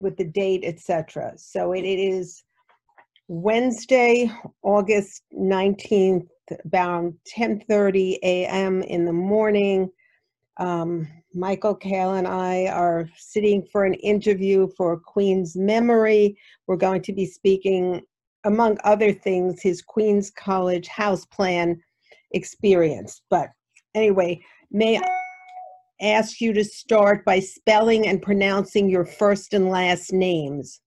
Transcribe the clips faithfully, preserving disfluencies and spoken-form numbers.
with the date, et cetera. So it, it is Wednesday, August nineteenth, about ten thirty a m in the morning. Um, Michael Kale and I are sitting for an interview for Queen's Memory. We're going to be speaking, among other things, his Queens College house plan experience. But anyway, may I ask you to start by spelling and pronouncing your first and last names?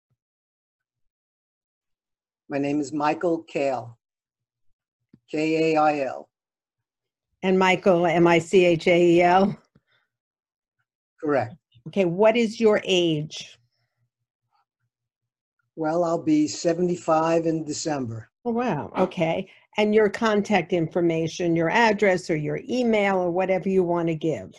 My name is Michael Kale, K A I L. And Michael, M I C H A E L? Correct. Okay, what is your age? Well, I'll be seventy-five in December. Oh, wow, okay. And your contact information, your address or your email or whatever you want to give.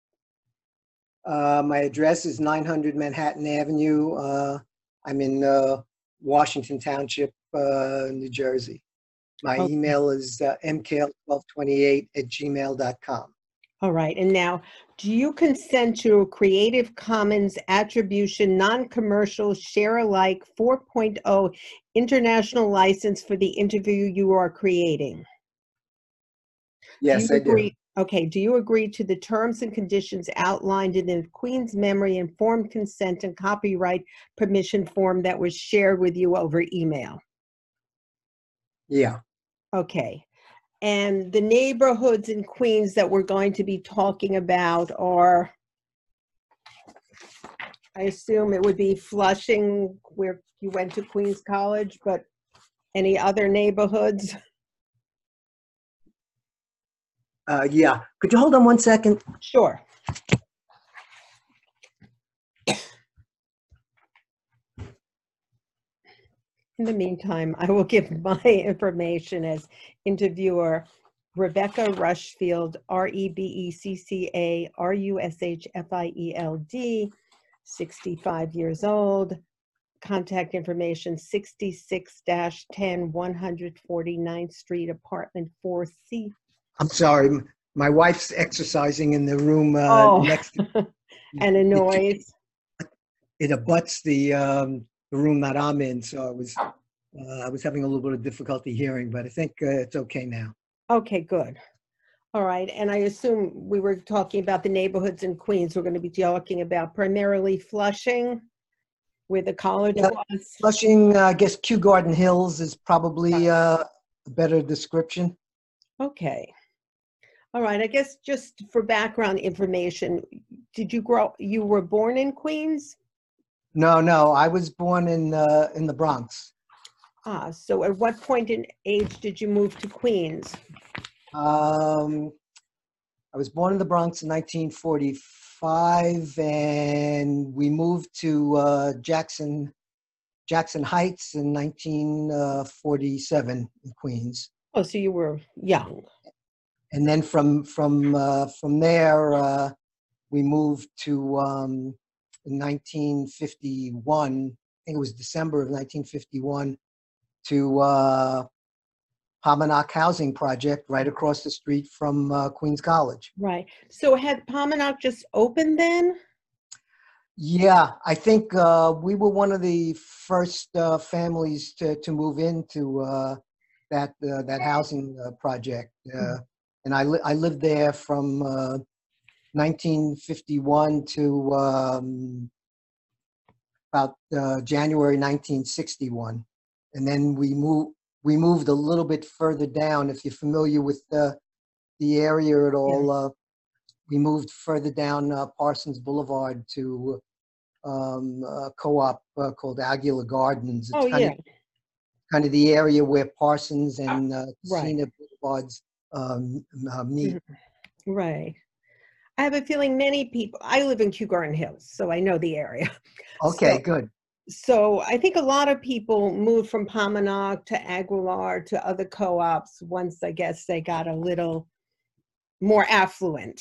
Uh, my address is nine hundred Manhattan Avenue. Uh, I'm in uh, Washington Township, uh, New Jersey. My Okay. email is uh, m k l twelve twenty-eight at gmail dot com. All right, and now, do you consent to a Creative Commons Attribution, Non-Commercial, Share-alike four point oh international license for the interview you are creating? Yes, do you I do. agree? Okay, do you agree to the terms and conditions outlined in the Queen's Memory informed consent and copyright permission form that was shared with you over email? Yeah. Okay. And the neighborhoods in Queens that we're going to be talking about are, I assume it would be Flushing, where you went to Queens College, but any other neighborhoods? Uh, yeah. Could you hold on one second? Sure. In the meantime, I will give my information as interviewer. Rebecca Rushfield, R E B E C C A R U S H F I E L D, sixty-five years old. Contact information sixty-six ten, one forty-ninth Street, apartment four C. I'm sorry. m- My wife's exercising in the room uh, Oh, next to and a it, noise. it abuts the um, the room that I'm in, so I was uh, I was having a little bit of difficulty hearing, but I think uh, it's okay now. Okay, good. All right, and I assume we were talking about the neighborhoods in Queens. We're going to be talking about primarily Flushing, where the college Yeah, was. Flushing, uh, I guess Kew Garden Hills is probably uh, a better description. Okay. All right, I guess just for background information, did you grow, you were born in Queens? No, no, I was born in uh, in the Bronx. Ah, so at what point in age did you move to Queens? Um, I was born in the Bronx in nineteen forty-five, and we moved to uh, Jackson Jackson Heights in nineteen forty-seven in Queens. Oh, so you were young. And then from from uh, from there, uh, we moved to um, in nineteen fifty-one. I think it was December of nineteen fifty-one to uh, Pominock Housing Project right across the street from uh, Queens College. Right. So had Pominock just opened then? Yeah, I think uh, we were one of the first uh, families to, to move into uh, that uh, that housing uh, project, uh, and I li- I lived there from uh, nineteen fifty-one to um, about uh, January nineteen sixty-one, and then we moved we moved a little bit further down. If you're familiar with the the area at all, uh, we moved further down uh, Parsons Boulevard to um, a co-op uh, called Aguilar Gardens. It's Oh, kind yeah, of kind of the area where Parsons and uh, right. Cena Boulevards um, uh, meet. Mhm. Right. I have a feeling many people, I live in Kew Garden Hills, so I know the area. Okay, So, good. so I think a lot of people moved from Pominock to Aguilar to other co-ops once, I guess, they got a little more affluent.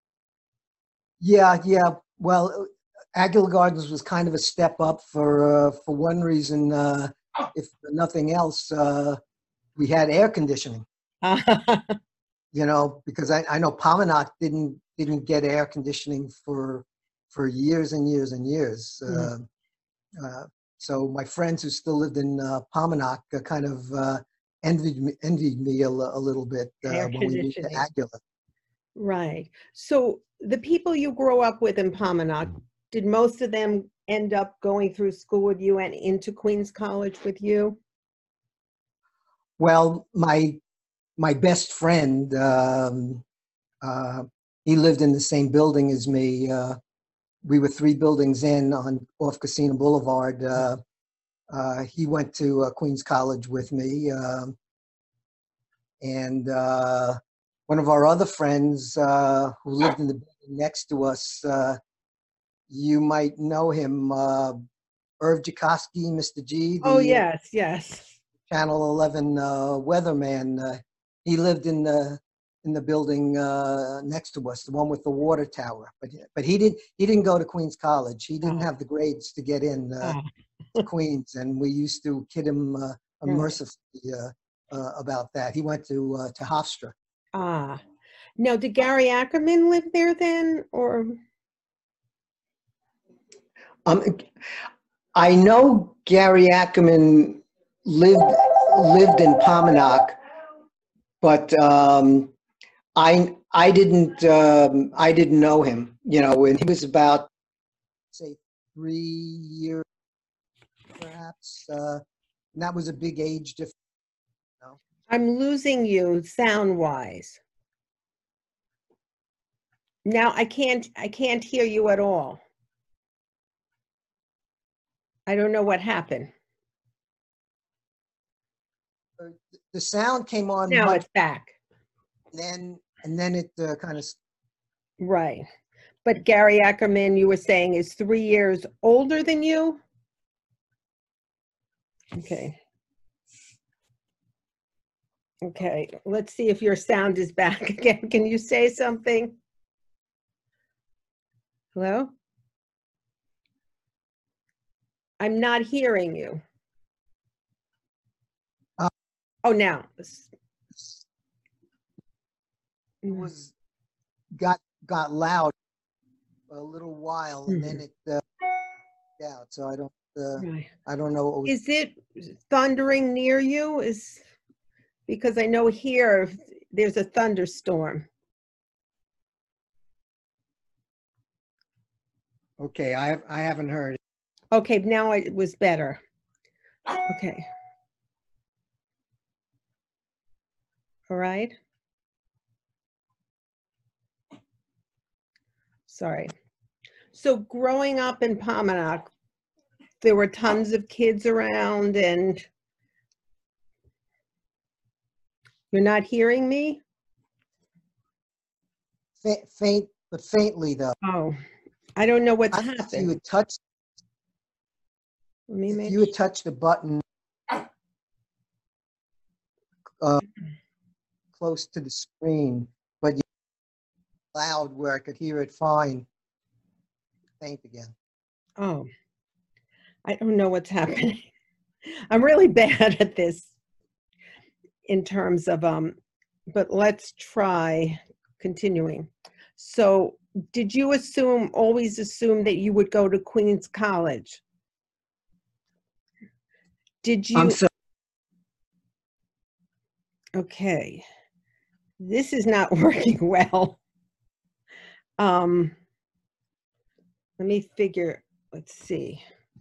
Yeah, yeah. Well, Aguilar Gardens was kind of a step up for uh, for one reason. Uh, if nothing else, uh, we had air conditioning. You know, because I, I know Pominock didn't didn't get air conditioning for for years and years and years. Uh, uh, so my friends who still lived in uh, Pominock uh, kind of uh, envied me, envied me a, li- a little bit uh, Air when we moved to conditioning. Agula. Right. So the people you grow up with in Pominock, did most of them end up going through school with you and into Queens College with you? Well, my my best friend, um, uh, he lived in the same building as me. Uh, we were three buildings in on off Casino Boulevard. Uh, uh, he went to uh, Queens College with me, um, and uh, one of our other friends uh, who lived in the building next to us. Uh, you might know him, uh, Irv Jacoski, Mister G, Oh, the uh, yes, yes. Channel eleven uh, weatherman. Uh, he lived in the in the building uh, next to us, the one with the water tower. But but he didn't he didn't go to Queens College. He didn't Oh, have the grades to get in uh, oh, to Queens, and we used to kid him uh, right. mercifully uh, uh, about that. He went to uh, to Hofstra. Ah. Now, did Gary Ackerman live there then, or? Um, I know Gary Ackerman lived lived in Pominock, but um, I I didn't um, I didn't know him. You know, when he was about say three years perhaps, uh, and that was a big age difference. You know? I'm losing you sound-wise. Now I can't I can't hear you at all. I don't know what happened. Uh, The sound came on Now much, it's back. and then and then it uh, kind of Right. But Gary Ackerman, you were saying, is three years older than you? Okay. Okay, let's see if your sound is back again. Can you say something? Hello? I'm not hearing you. uh, Oh, now. it was got got loud for a little while, and then Mhm. it uh, out. So I don't uh, Right. I don't know what was. Is it thundering near you? Is because I know here there's a thunderstorm. Okay, I have I haven't heard. Okay, now it was better. Okay. All right. Sorry. So growing up in Pominock, there were tons of kids around, and you're not hearing me? Fa- faint, but faintly though. Oh, I don't know what's I thought if you happened. had touched Let me if make you sure. had touched the button uh, close to the screen, but you loud where I could hear it fine. Faint again. Oh, I don't know what's happening. I'm really bad at this in terms of, um, but let's try continuing. So did you assume, always assume that you would go to Queens College? Did I'm you, so okay, this is not working well. Um, let me figure, let's see.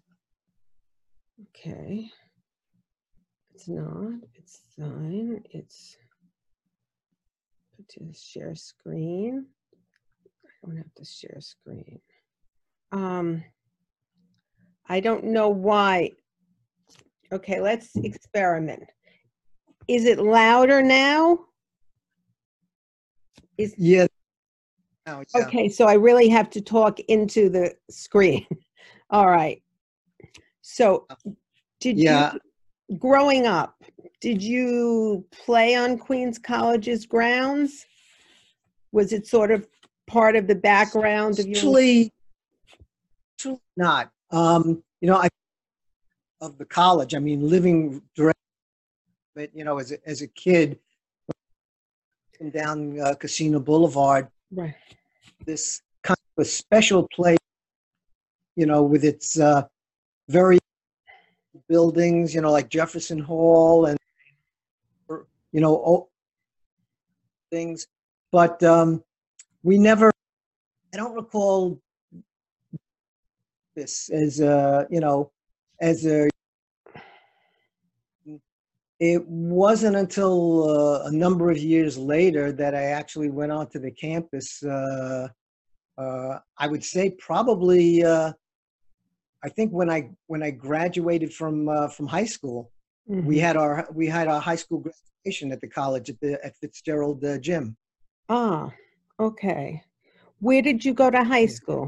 Okay. It's not, it's fine, it's, put to share screen. I don't have to share screen. Um, I don't know why. Okay, let's experiment. Is it louder now? Is, yeah. Now, yeah. okay, so I really have to talk into the screen. All right. So did you, Yeah. growing up, did you play on Queens College's grounds? Was it sort of part of the background of your, Actually, actually not. Um, you know, I of the college. I mean, living direct, but you know, as a, as a kid, down uh, Casino Boulevard, right, this kind of a special place, you know, with its uh, very buildings, you know, like Jefferson Hall and, you know, old things. But um, we never, I don't recall this as a, you know, as a, it wasn't until uh, a number of years later that I actually went onto the campus. Uh, uh, I would say probably, uh, I think when I when I graduated from uh, from high school, we Mhm. had our we had our high school graduation at the college at the at Fitzgerald uh, Gym. Ah, okay. Where did you go to high Yeah. school?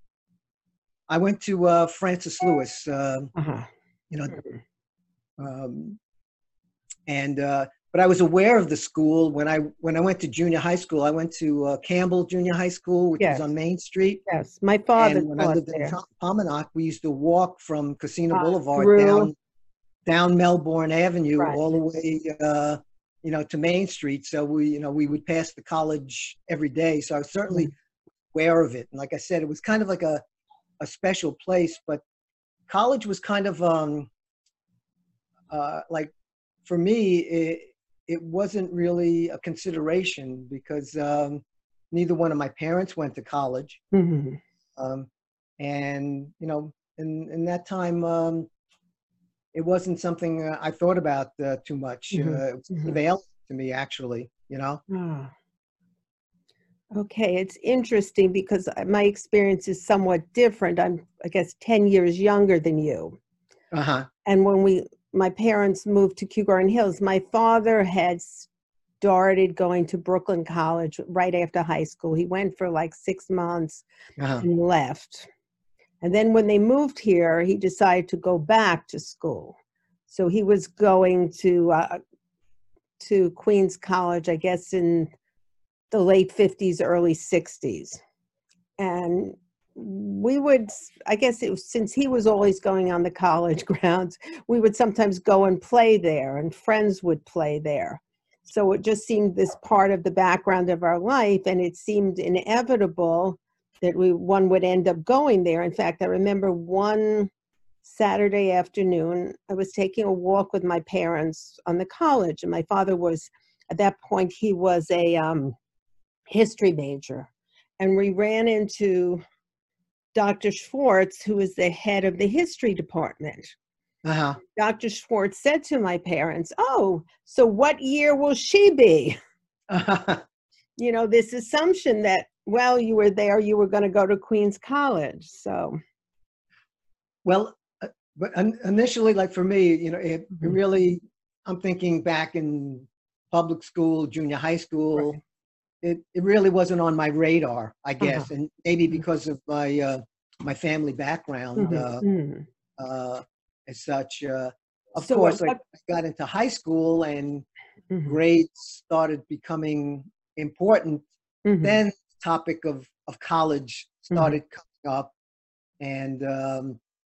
I went to uh, Francis Lewis, uh, Uh-huh. you know, Mhm. um, and uh, but I was aware of the school when I when I went to junior high school. I went to uh, Campbell Junior High School, which was Yes, on Main Street. yes. My father And when I taught lived in there. Pa- Paumanok, we used to walk from Casino Uh, Boulevard through, down down Melbourne Avenue right. all the way, uh, you know, to Main Street. So we, you know, we would pass the college every day. So I was certainly Right. aware of it. And like I said, it was kind of like a, a special place. But college was kind of um, uh, like, for me, it, it wasn't really a consideration because um, neither one of my parents went to college. Mhm. Um, and, you know, in, in that time, um, it wasn't something uh, I thought about uh, too much. Mhm. Uh, it was sort of Mhm. alien to me, actually, you know? Ah, okay. It's interesting because uh, my experience is somewhat different. I'm, I guess, ten years younger than you. Uh-huh. And when we, my parents moved to Kew Garden Hills, my father had started going to Brooklyn College right after high school. He went for like six months Uh-huh. and left. And then when they moved here, he decided to go back to school. So he was going to uh, to Queens College, I guess, in the late fifties, early sixties. And we would, I guess it was, since he was always going on the college grounds, we would sometimes go and play there, and friends would play there. So it just seemed this part of the background of our life, and it seemed inevitable that we one would end up going there. In fact, I remember one Saturday afternoon, I was taking a walk with my parents on the college, and my father was, at that point, he was a um, history major. And we ran into Doctor Schwartz, who is the head of the history department. Uh-huh. Doctor Schwartz said to my parents, "Oh, so what year will she be?" Uh-huh. You know, this assumption that, well, you were there, you were going to go to Queens College. So, Well, uh, but in- initially, like for me, you know, it, it mhm, really, I'm thinking back in public school, junior high school, right. it, it really wasn't on my radar, I Uh-huh. guess. And maybe Mhm, because of my, uh, my family background, mhm, uh, mhm. uh, as such. Uh, of So at course, like what, I got into high school and mhm, grades started becoming important. mhm, Then the topic of, of college mhm, started coming up. And, um,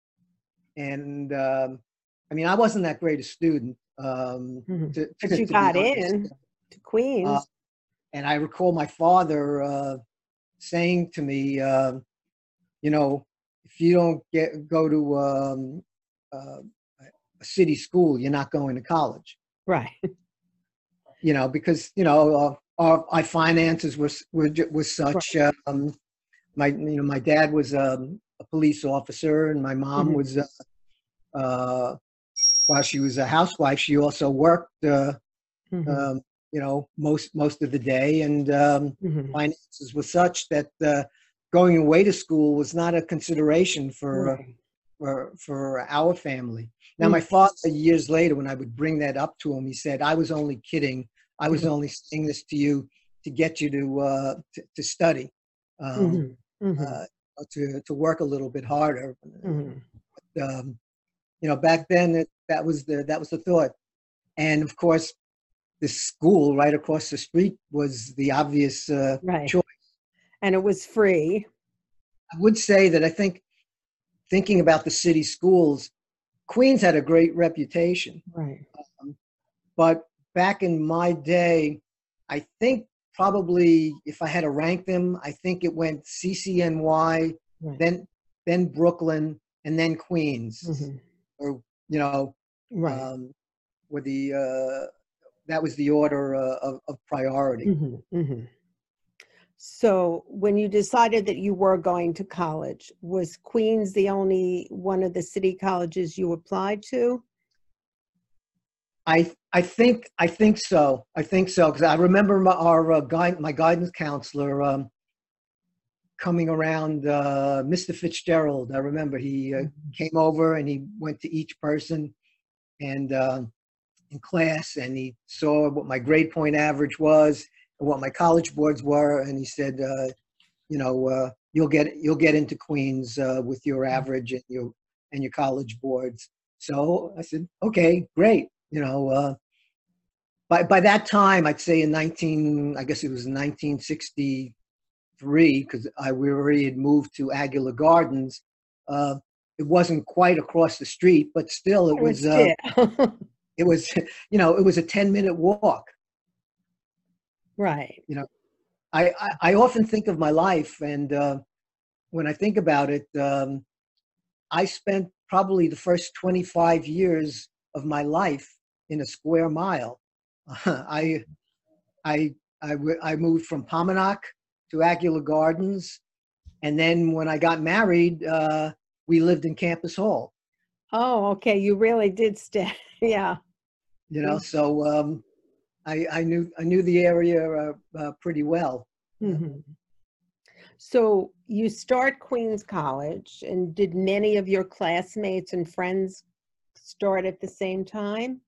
and um, I mean, I wasn't that great a student, um, mhm. to, But to, you to be got honest. in to Uh, Queens. and I recall my father uh, saying to me, uh, you know, if you don't get go to um, uh, a city school, you're not going to college. Right. You know, because you know uh, our, our finances were were ju- was Right. such. Um, my you know my dad was um, a police officer, and my mom Mhm, was uh, uh, while she was a housewife, she also worked. Uh, mhm, um, you know, most most of the day, and um, mhm. finances were such that uh, going away to school was not a consideration for uh, Right. for for our family. Now, Mm, my father, years later, when I would bring that up to him, he said, "I was only kidding. I was mhm, only saying this to you to get you to uh, to, to study, um, mhm, mhm, uh, to to work a little bit harder." mhm. Um, you know, back then it, that was the that was the thought, and of course, the school right across the street was the obvious uh, Right. choice. And it was free. I would say that I think thinking about the city schools, Queens had a great reputation. Right. Um, but back in my day, I think probably if I had to rank them, I think it went C C N Y, Right. then then Brooklyn, and then Queens, Mhm. or you know, Right. um, with the uh, that was the order uh, of, of priority. Mhm, mhm. So when you decided that you were going to college, was Queens the only one of the city colleges you applied to? I I think I think so. I think so because I remember my, our uh, guide, my guidance counselor um, coming around, uh, mister Fitzgerald. I remember he uh, Mhm. came over and he went to each person and uh, in class, and he saw what my grade point average was and what my college boards were, and he said, uh, you know, uh, you'll get you'll get into Queens uh, with your average and your and your college boards. So I said, okay, great. You know, uh, by by that time, I'd say in nineteen, I guess it was nineteen sixty-three, because I we already had moved to Aguilar Gardens. Uh, it wasn't quite across the street, but still, it Oh, was it's uh, still. it was you know it was a ten minute walk. Right. You know, I I, I often think of my life, and uh, when I think about it, um, I spent probably the first twenty-five years of my life in a square mile. I I I, w- I moved from Pominock to Aguilar Gardens, and then when I got married, uh, we lived in Campus Hall. Oh, okay, you really did stay. Yeah. You know, You so um, I I knew I knew the area uh, uh, pretty well. Uh, mhm. So you start Queens College, and did many of your classmates and friends start at the same time?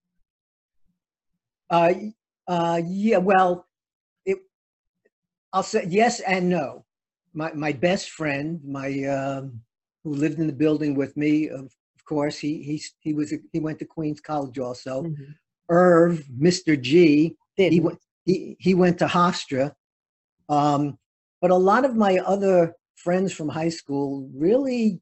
uh, uh, yeah, well, it, I'll say yes and no. My my best friend, my um, who lived in the building with me, of, of course, he he he was a, he went to Queens College also. Mhm. Irv, mister G, he Didn't. went he he went to Hofstra. Um, but a lot of my other friends from high school really,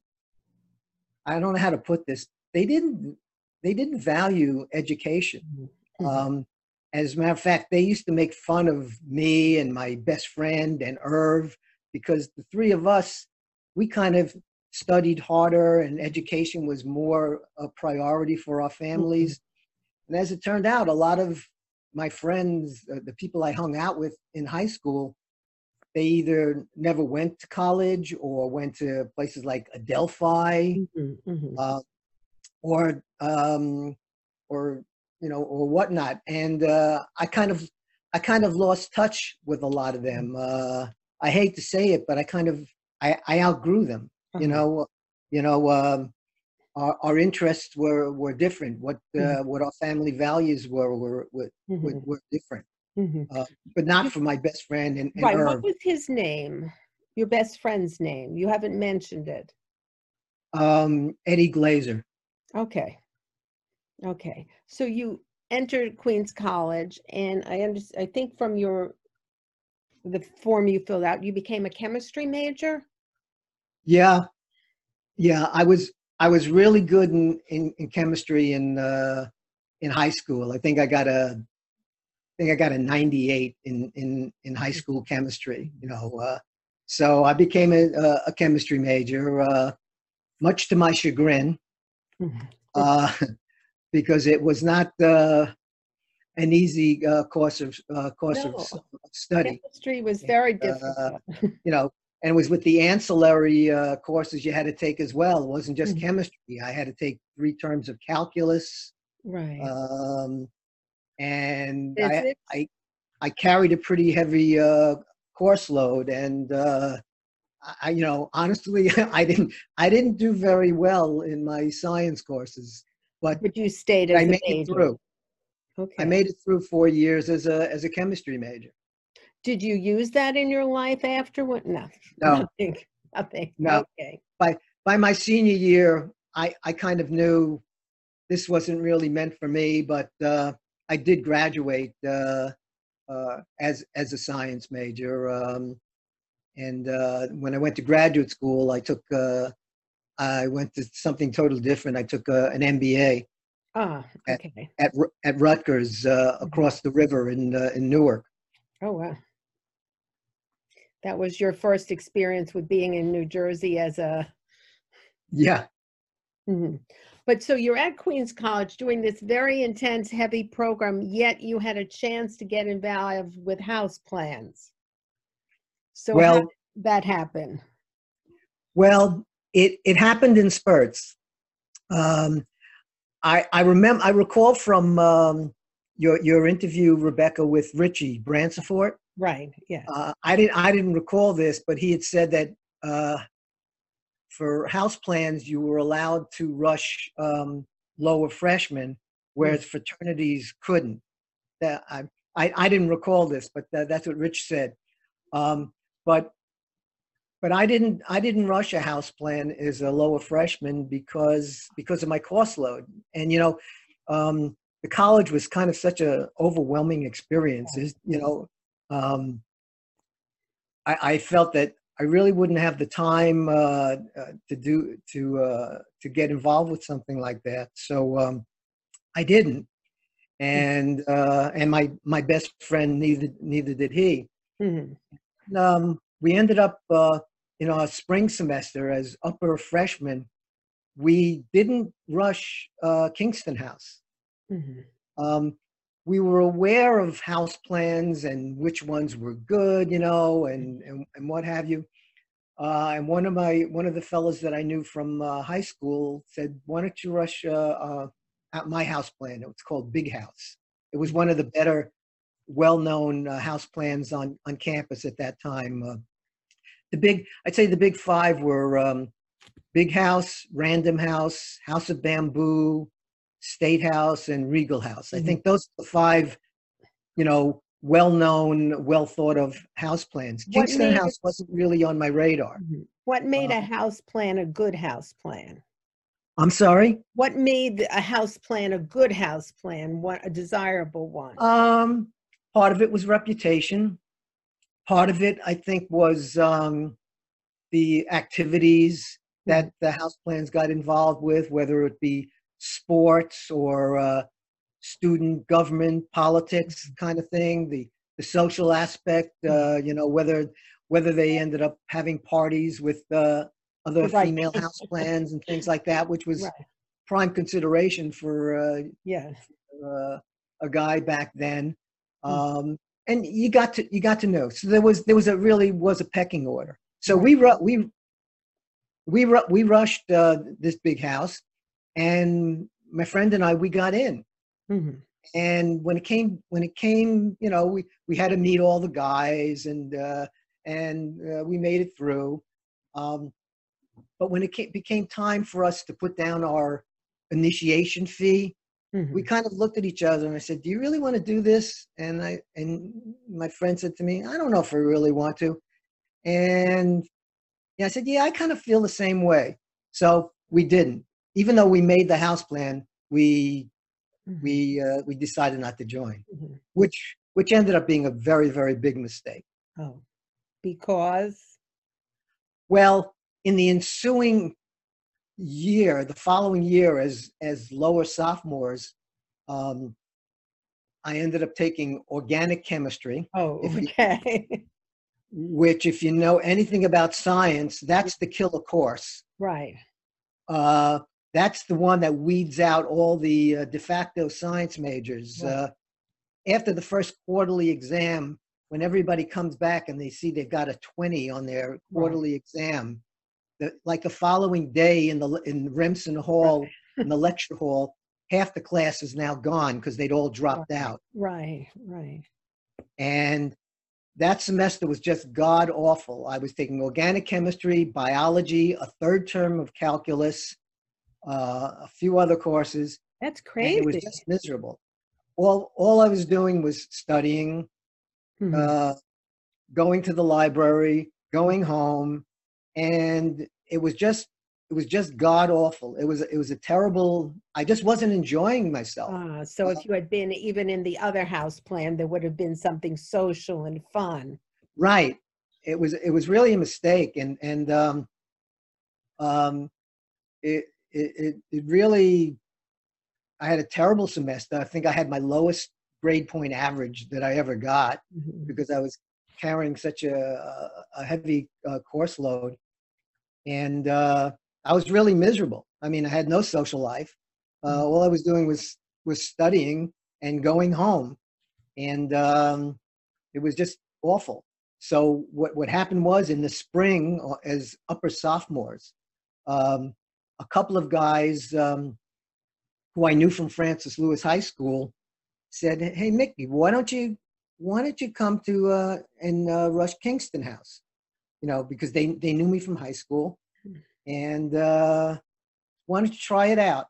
I don't know how to put this. They didn't they didn't value education. Mhm. Mhm. Um, as a matter of fact, they used to make fun of me and my best friend and Irv because the three of us, we kind of studied harder and education was more a priority for our Mhm. families. And as it turned out, a lot of my friends, uh, the people I hung out with in high school, they either never went to college or went to places like Adelphi, Mhm. Mhm. uh, or um, or you know or whatnot. And uh, I kind of I kind of lost touch with a lot of them. Uh, I hate to say it, but I kind of I, I outgrew them. You Uh-huh. know, you know. Um, our, our interests were, were different. What Mhm. uh, what our family values were were were, were, Mhm. were different. Mhm. Uh, but not You for my best friend and, and right, what Irv. was his name? Your best friend's name? You haven't mentioned it. Um, Eddie Glazer. Okay. Okay. So you entered Queens College, and I under I think from your the form you filled out, you became a chemistry major? Yeah, yeah. I was I was really good in in, in chemistry in uh, in high school. I think I got a I think I got a ninety-eight in in in high school chemistry. You know, uh, so I became a, a, a chemistry major, uh, much to my chagrin, Mhm. uh, because it was not uh, an easy uh, course of uh, course of, No, s- of study. chemistry was very Uh, difficult. you know, and it was with the ancillary uh, courses you had to take as well. It wasn't just Mhm. chemistry. I had to take three terms of calculus, Right. um, and I, Physics? I I carried a pretty heavy uh, course load, and uh, I, you know, honestly, I didn't I didn't do very well in my science courses, but But you stayed but I as a made it major. through. I Okay. made it through four years as a as a chemistry major. Did you use that in your life afterward? No, No, nothing, nothing. no. Okay. By by my senior year, I I kind of knew this wasn't really meant for me, but uh, I did graduate uh, uh, as as a science major. Um, and uh, when I went to graduate school, I took uh, I went to something totally different. I took uh, an M B A Ah, at okay. at Ru- at Rutgers uh, Mhm. across the river in uh, in Newark. Oh, wow. That was your first experience with being in New Jersey as a Yeah, Mhm. But so you're at Queens College doing this very intense, heavy program, yet you had a chance to get involved with house plans. So how Well, did that happen? well, it it happened in spurts. Um, I I remember I recall from um, your your interview, Rebecca, with Richie Bransford. Right, yes. Uh, I didn't I didn't recall this, but he had said that uh, for house plans you were allowed to rush um, lower freshmen, Mm, whereas fraternities couldn't. That I I, I didn't recall this, but that, that's what Rich said. Um, but but I didn't I didn't rush a house plan as a lower freshman because because of my course load. And you know, um, the college was kind of such a overwhelming experience. Is you mm, know, um, I, I felt that I really wouldn't have the time uh, uh, to do to uh, to get involved with something like that. So um, I didn't, mm, and uh, and my my best friend neither neither did he. mhm, Um, we ended up uh, in our spring semester as upper freshmen. We didn't rush uh, Kingston House. mhm, Um, we were aware of house plans and which ones were good, you know, and and, and what have you. Uh, and one of my one of the fellows that I knew from uh, high school said, "Why don't you rush uh, uh, at my house plan?" It was called Big House. It was mhm. one of the better, well-known uh, house plans on on campus at that time. Uh, the big, I'd say the big five were um, Big House, Random House, House of Bamboo, State House, and Regal House. I Mhm. think those are the five, you know, well-known, well thought of house plans. What Kingston made House wasn't really on my radar. mhm. What made Uh, a house plan a good house plan? I'm sorry. What made a house plan a good house plan, what a desirable one? Um, Part of it was reputation. Part of it, I think, was um, the activities Mhm, that the house plans got involved with, whether it be sports or uh, student government politics kind of thing, the the social aspect, mhm. uh, you know, whether whether they ended up having parties with uh, other The right, female house plans and things like that, which was right, prime consideration for uh, yes. uh, a guy back then. Mm, Um, and you got to you got to know. So there was there was a really was a pecking order. So right. we ru- we we ru- we rushed uh, this big house, and my friend and I we got in. Mhm, And when it came when it came, you know, we we had to meet all the guys, and uh, and uh, we made it through. Um, but when it came, became time for us to put down our initiation fee, we mhm. kind of looked at each other and I said, "Do you really want to do this?" And I and my friend said to me, "I don't know if I really want to." And yeah, I said, "Yeah, I kind of feel the same way." So we didn't, even though we made the house plan. We Mhm, we uh, we decided not to join, mhm. which which ended up being a very very big mistake. Oh, because Well, in the ensuing year, the following year, as as lower sophomores, um, I ended up taking organic chemistry. oh, If you okay. which if you know anything about science, that's the killer course. Right, Uh, that's the one that weeds out all the uh, de facto science majors. right, Uh, after the first quarterly exam, when everybody comes back and they see they've got a twenty on their right, quarterly exam, the, like the following day in the in Remsen right, Hall, in the lecture hall, half the class is now gone because they'd all dropped right, out. right, right. And that semester was just god awful. I was taking organic chemistry, biology, a third term of calculus, uh, a few other courses, That's and it was crazy. just miserable. All all I was doing was studying, Mhm. uh, going to the library, going home, and it was just it was just god awful. It was it was a terrible. I just wasn't enjoying myself. Ah, so Uh, if you had been even in the other house plan, there would have been something social and fun. right. It was it was really a mistake, and and um, um, it, it it it really. I had a terrible semester. I think I had my lowest grade point average that I ever got Mhm. because I was carrying such a a heavy uh, course load. And uh, I was really miserable. I mean, I had no social life. Uh, Mhm. all I was doing was was studying and going home, and um, it was just awful. So what what happened was in the spring, uh, as upper sophomores, um, a couple of guys um, who I knew from Francis Lewis High School said, "Hey, Mickey, why don't you why don't you come to uh, and uh, Rush Kingston House?" You know, because they they knew me from high school, and uh, why don't you try it out?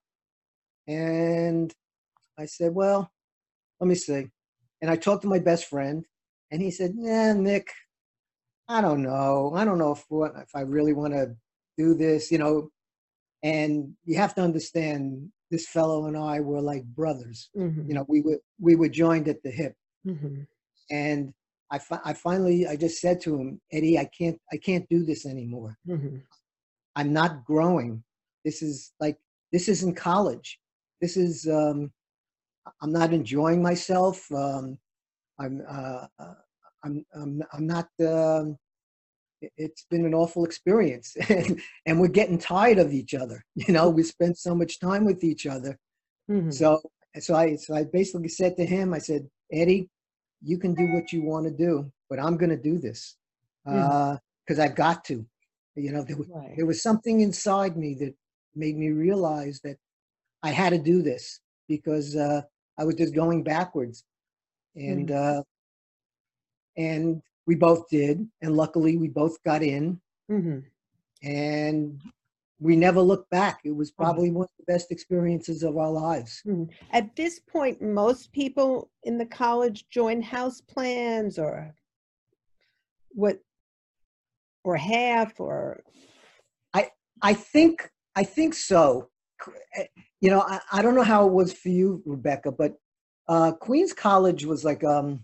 And I said, "Well, let me see." And I talked to my best friend, and he said, "Yeah, Nick, I don't know. I don't know if what if I really want to do this, you know." And you have to understand, this fellow and I were like brothers. You Mhm. know, we were we were joined at the hip. Mhm. And I, fi- I finally I just said to him, Eddie, I can't I can't do this anymore. Mhm. I'm not growing. This is like this isn't college. This is um, I'm not enjoying myself. Um, I'm uh, uh, I'm I'm I'm not. Um, it- it's been an awful experience, and, and we're getting tired of each other. You know, we spent so much time with each other. Mhm. So so I so I basically said to him, I said, Eddie, you can do what you want to do, but I'm going to do this Mhm. because I've got to. You know, there was, Right. there was something inside me that made me realize that I had to do this because uh, I was just going backwards, and Mhm. uh, and we both did, and luckily we both got in, Mhm. and we never looked back. It was Uh-huh. probably one of the best experiences of our lives. Mhm. At this point, most people in the college join house plans or what, or half, or I I think I think so. Eh, You know, I, I don't know how it was for you, Rebecca, but uh, Queens College was like um,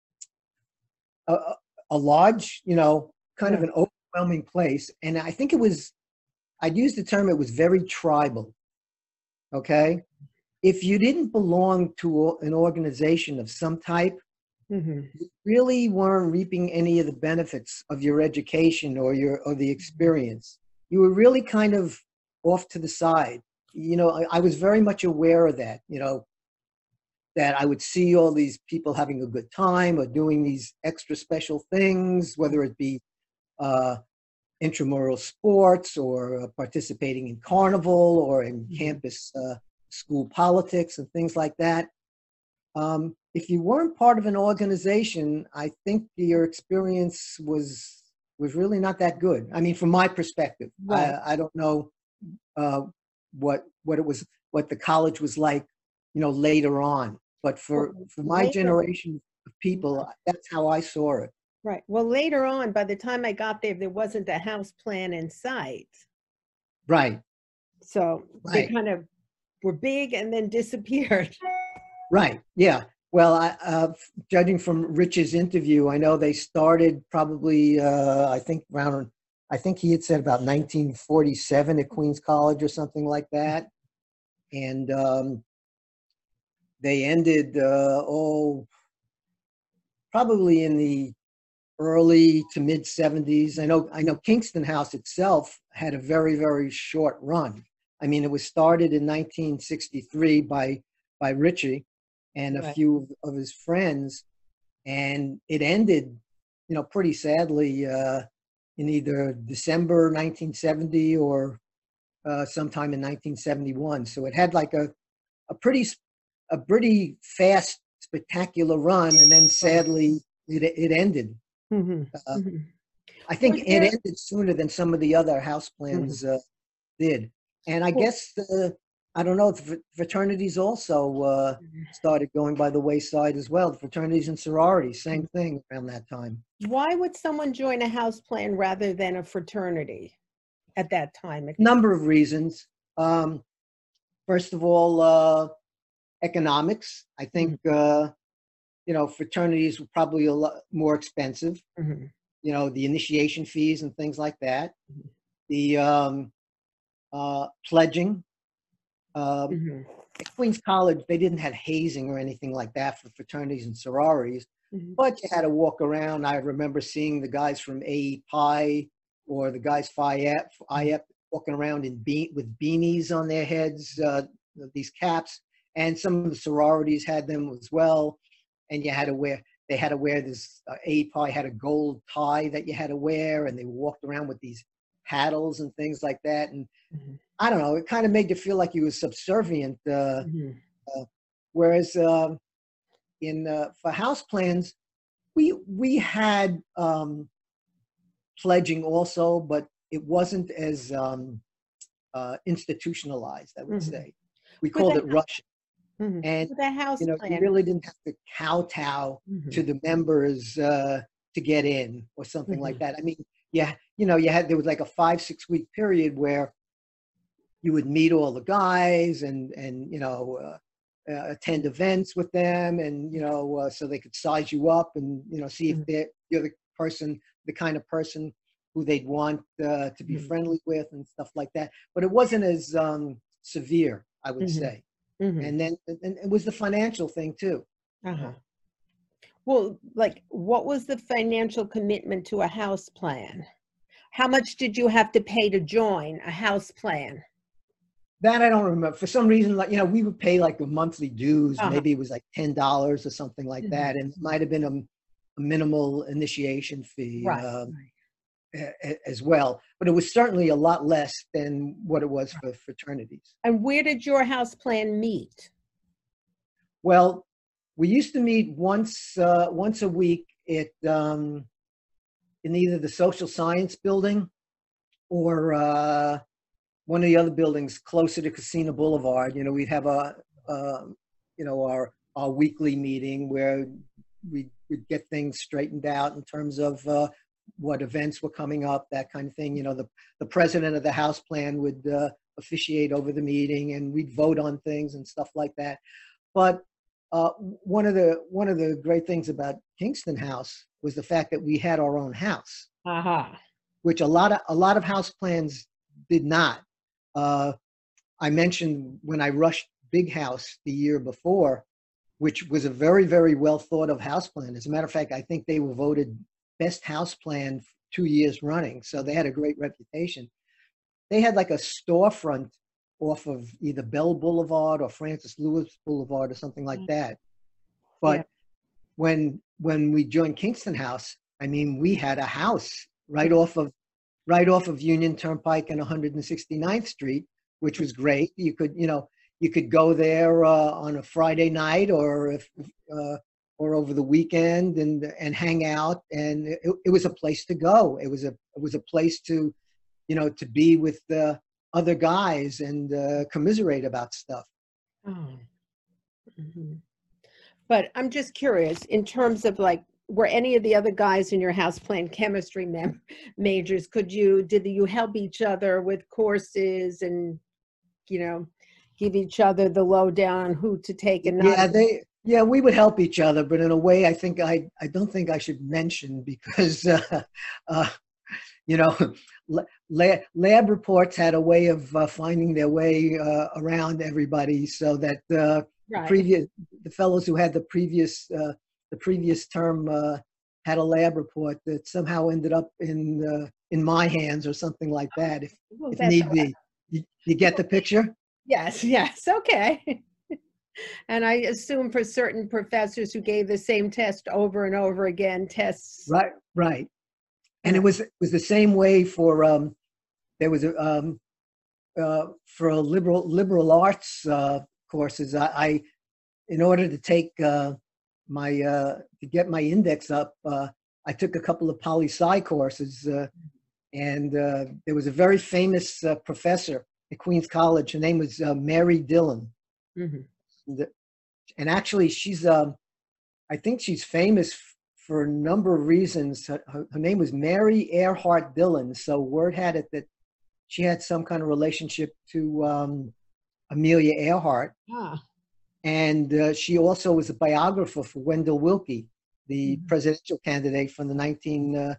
a, a a large, you know, kind of yeah. an overwhelming place, and I think it was. I'd use the term. It was very tribal. Okay, if you didn't belong to an organization of some type, Mhm. you really weren't reaping any of the benefits of your education or your or the experience. You were really kind of off to the side. You know, I, I was very much aware of that. You know, that I would see all these people having a good time or doing these extra special things, whether it be uh, intramural sports or uh, participating in carnival or in Mhm. campus uh, school politics and things like that. Um, if you weren't part of an organization, I think your experience was was really not that good. I mean, from my perspective, Right. I, I don't know uh, what what it was, what the college was like, you know, later on. But for Well, for my later generation of people, that's how I saw it. right. Well, later on, by the time I got there, there wasn't a house plan in sight. Right, So they right, kind of were big and then disappeared. right. Yeah. Well, I, uh, judging from Rich's interview, I know they started probably, uh, I think around, I think he had said about nineteen forty-seven at Queens College or something like that. And um, they ended, uh, oh, probably in the early to mid seventies. I know, I know Kingston House itself had a very, very short run. I mean, it was started in nineteen sixty-three by, by Richie and a Right. few of his friends, and it ended, you know, pretty sadly uh, in either December nineteen seventy or uh, sometime in nineteen seventy-one. So it had like a a pretty a pretty fast, spectacular run, and then Right. sadly it it ended. Mhm. Uh, Mhm. I think Was it there ended sooner than some of the other house mhm. plans uh, did, and I Well, guess uh, I don't know. The fraternities also uh, started going by the wayside as well. The fraternities and sororities, same thing around that time. why would someone join a house plan rather than a fraternity at that time? Number of reasons. Um, first of all, uh, economics. I think Mhm. uh, you know fraternities were probably a lot more expensive. Mhm. You know, the initiation fees and things like that. Mhm. The um, uh, pledging. Um, Mhm. at Queens College, they didn't have hazing or anything like that for fraternities and sororities, Mhm. but you had to walk around. I remember seeing the guys from A E Pi or the guys Phi Ep, walking around in be- with beanies on their heads, uh, these caps, and some of the sororities had them as well. And you had to wear, they had to wear this, uh, A P I had a gold tie that you had to wear, and they walked around with these paddles and things like that. And Mhm. I don't know, it kind of made you feel like you were subservient. Uh, Mhm. uh, whereas uh, in uh, for house plans, we we had um, pledging also, but it wasn't as um, uh, institutionalized, I would Mhm. say. We With called a it Russian. mhm. And, With a house you know, you plan. really didn't have to kowtow to Mhm. the members uh, to get in or something like Mhm. that. I mean, yeah, you know, you had, there was like a five, six week period where you would meet all the guys and, and, you know, uh, uh, attend events with them and, you know, uh, so they could size you up and, you know, see if Mhm. they're, you're the person, the kind of person who they'd want uh, to be Mhm. friendly with and stuff like that. But it wasn't as um, severe, I would Mhm. say. Mhm. And then and it was the financial thing too. Uh-huh. Well, like, what was the financial commitment to a house plan? How much did you have to pay to join a house plan? That I don't remember. For some reason, like, you know, we would pay like the monthly dues. Uh-huh. Maybe it was like ten dollars or something like Mhm. that. And it might have been a, a minimal initiation fee Right, uh, right. a- a- as well. But it was certainly a lot less than what it was for fraternities. And where did your house plan meet? Well, we used to meet once uh, once a week at um, in either the social science building or uh, one of the other buildings closer to Casino Boulevard. You know, we'd have a, uh, you know, our our weekly meeting where we would get things straightened out in terms of uh, what events were coming up, that kind of thing. You know, the the president of the house plan would uh, officiate over the meeting, and we'd vote on things and stuff like that. But uh, one of the one of the great things about Kingston House was the fact that we had our own house, Aha. which a lot of a lot of house plans did not. Uh, I mentioned when I rushed Big House the year before, which was a very, very well thought of house plan. As a matter of fact, I think they were voted best house plan two years running. So they had a great reputation. They had like a storefront off of either Bell Boulevard or Francis Lewis Boulevard or something like Mm. that. Yeah. But when when we joined Kingston House, I mean, we had a house right off of right off of Union Turnpike and one hundred sixty-ninth Street, which was great. You could, you know, you could go there uh, on a Friday night or if uh, or over the weekend and and hang out. And it, it was a place to go. It was a it was a place to, you know, to be with the other guys and uh, commiserate about stuff. Oh. Mhm. But I'm just curious, in terms of like, were any of the other guys in your house plan chemistry mem majors? Could you, did you help each other with courses and, you know, give each other the lowdown on who to take and not? Yeah, they yeah, we would help each other, but in a way I think I I don't think I should mention because uh, uh, you know, lab, lab reports had a way of uh, finding their way uh, around everybody, so that uh, the Right. previous the fellows who had the previous uh, the previous term uh, had a lab report that somehow ended up in uh, in my hands or something like that, if Well, if that's need all right. be. You, you get the picture? Yes, yes, okay. And I assume for certain professors who gave the same test over and over again, tests. Right, right. And it Right. was it was the same way for um, there was a um, uh, for a liberal liberal arts uh, courses. I, I in order to take uh, my uh, to get my index up, uh, I took a couple of poli sci courses, uh, and uh, there was a very famous uh, professor at Queens College. Her name was uh, Mary Dillon, Mhm. and, and actually she's um, I think she's famous f- for a number of reasons. Her, her her name was Mary Earhart Dillon, so word had it that she had some kind of relationship to um, Amelia Earhart. Ah. And uh, she also was a biographer for Wendell Willkie, the Mhm. presidential candidate from the nineteen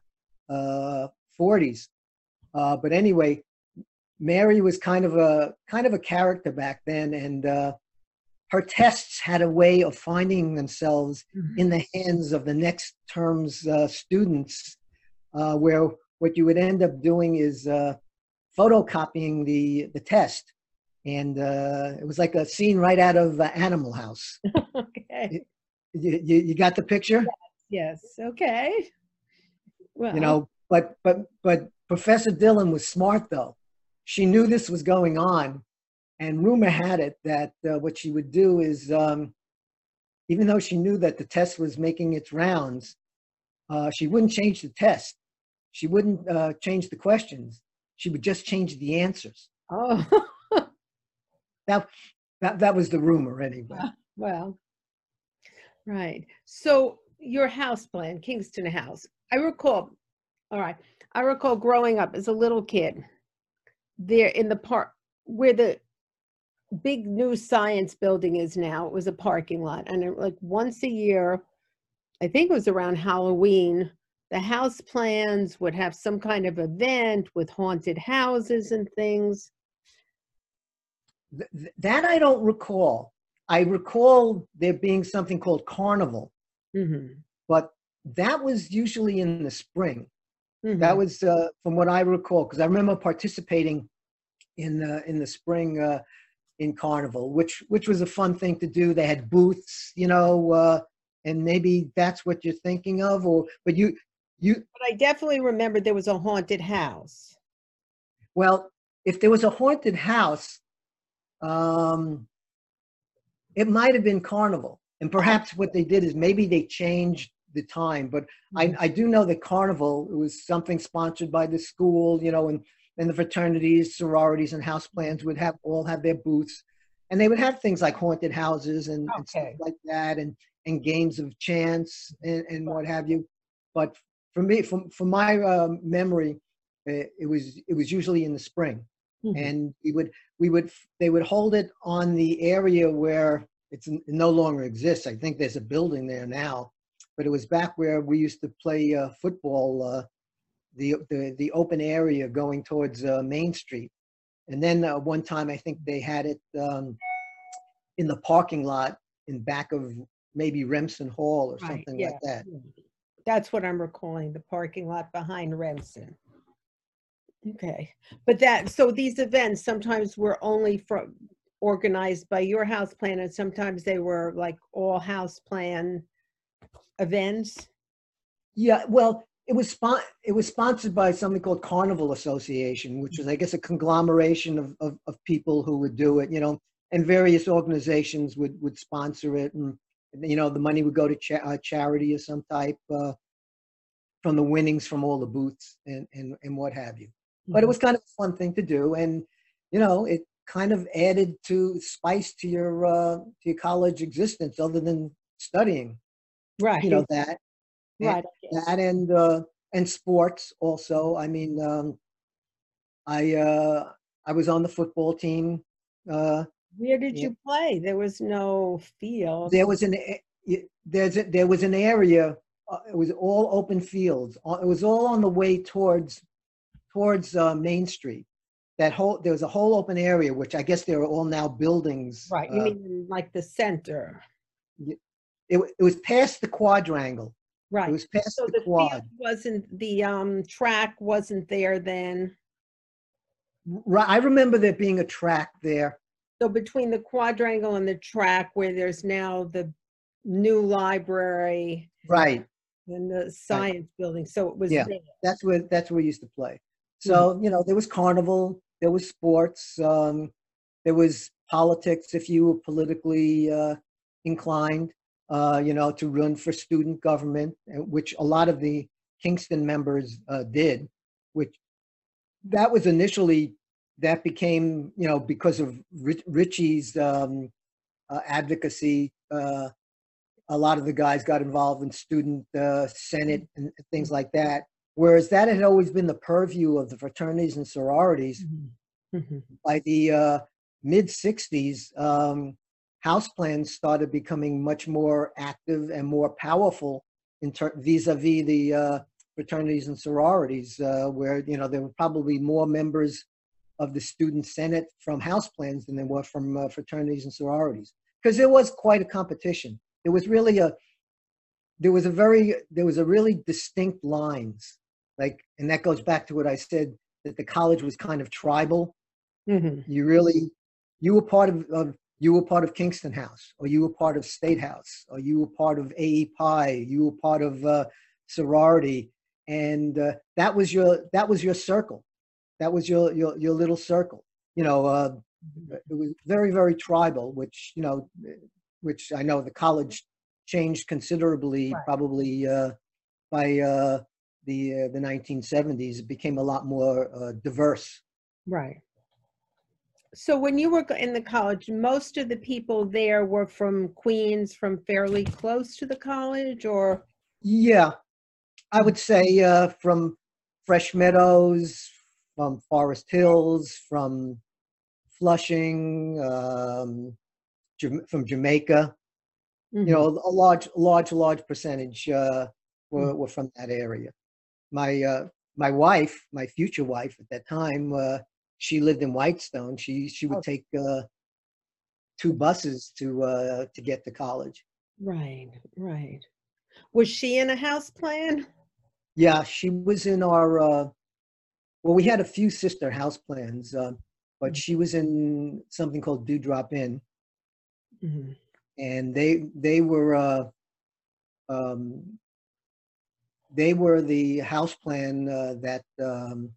forties. Uh, but anyway, Mary was kind of a kind of a character back then, and uh, her tests had a way of finding themselves Mhm. in the hands of the next term's uh, students, uh, where what you would end up doing is uh, photocopying the the test, and uh, it was like a scene right out of uh, Animal House. Okay. You, you, you got the picture? Yes. Okay. You Well, know, but but but Professor Dillon was smart though. She knew this was going on, and rumor had it that uh, what she would do is, um, even though she knew that the test was making its rounds, uh, she wouldn't change the test. She wouldn't uh, change the questions. She would just change the answers. oh, That that that was the rumor anyway. well, right. So your house plan, Kingston House. I recall, all right. I recall growing up as a little kid there in the park where the big new science building is now. It was a parking lot. And it, like once a year, I think it was around Halloween, the house plans would have some kind of event with haunted houses and things. Th- th- that I don't recall. I recall there being something called Carnival, Hmm. but that was usually in the spring. That Hmm. was uh, from what I recall, because I remember participating in the in the spring uh, in Carnival, which which was a fun thing to do. They had booths, you know, uh, and maybe that's what you're thinking of, or but you you But I definitely remember there was a haunted house. well, if there was a haunted house, um, it might have been Carnival, and perhaps what they did is maybe they changed the time. But I, Mhm. I do know that Carnival was something sponsored by the school, you know, and and the fraternities, sororities, and house plans would have all have their booths, and they would have things like haunted houses and, and stuff Okay. like that, and and games of chance and, and what have you. But for me, from from my uh, memory, it, it was it was usually in the spring, Mhm. and we would we would they would hold it on the area where it's it no longer exists. I think there's a building there now, but it was back where we used to play uh, football, uh, the, the the open area going towards uh, Main Street. And then uh, one time I think they had it um, in the parking lot in back of maybe Remsen Hall or Right. something like Yeah. that. Yeah. That's what I'm recalling, the parking lot behind Remsen. Okay. But that, so these events sometimes were only for organized by your house plan and sometimes they were like all house plan events. Yeah, well, it was spon- it was sponsored by something called Carnival Association, which is, I guess, a conglomeration of, of, of people who would do it, you know, and various organizations would, would sponsor it. And, you know, the money would go to cha- uh, charity of some type uh, from the winnings from all the booths and, and, and what have you. But it Mhm. was kind of a fun thing to do. And, you know, it kind of added to spice to your, uh, to your college existence other than studying, you know, Right. that and Right. I guess. that and uh, and sports also. I mean, um, I uh, I was on the football team. Uh, Where did yeah, you play? There was no field. there was an a- y- there's a, there was an area. Uh, it was all open fields. Uh, It was all on the way towards towards uh, Main Street. That whole there was a whole open area, which I guess they are all now buildings. Right. You Uh, mean in, like the center? y- it, wa- it was past the quadrangle. It Right. was past So the the field quad. wasn't, the um track wasn't there then. Right, I remember there being a track there. So between the quadrangle and the track where there's now the new library Right. and the Right. science building, so it was Yeah, there. that's where that's where we used to play. Mhm. So, you know, there was carnival, there was sports, um, there was politics if you were politically uh, inclined, uh, you know, to run for student government, uh, which a lot of the Kingston members uh, did, which that was initially that became, you know, because of Rich, Richie's um, uh, advocacy. Uh, a lot of the guys got involved in student uh, senate and things like that. Whereas that had always been the purview of the fraternities and sororities. Mhm. Mhm. By the uh, mid sixties, um, house plans started becoming much more active and more powerful in ter- vis-a-vis the uh, fraternities and sororities, uh, where you know there were probably more members of the student senate from house plans than there were from uh, fraternities and sororities, because there was quite a competition. It was really a there was a very there was a really distinct lines, like, and that goes back to what I said, that the college was kind of tribal. Hmm. You really, you were part of, of you were part of Kingston House, or you were part of State House, or you were part of A E Pi, you were part of uh, sorority, and uh, that was your that was your circle. That was your your your little circle. You know, uh, it was very very tribal, which you know, which I know the college changed considerably, Right. probably uh, by uh, the uh, the nineteen seventies. It became a lot more uh, diverse. Right. So when you were go- in the college, most of the people there were from Queens, from fairly close to the college, or? Yeah, I would say uh, from Fresh Meadows, from Forest Hills, from Flushing, um, Jam- from Jamaica. You Mhm. know, a large, large, large percentage uh, were, were from that area. My uh, my wife, my future wife at that time, uh, she lived in Whitestone. She she would Oh, take uh, two buses to uh, to get to college. right, right. Was she in a house plan? Yeah, she was in our. Uh, well, we had a few sister house plans, uh, but she was in something called Dewdrop Inn, Mhm. and they they were uh, um, they were the house plan uh, that um,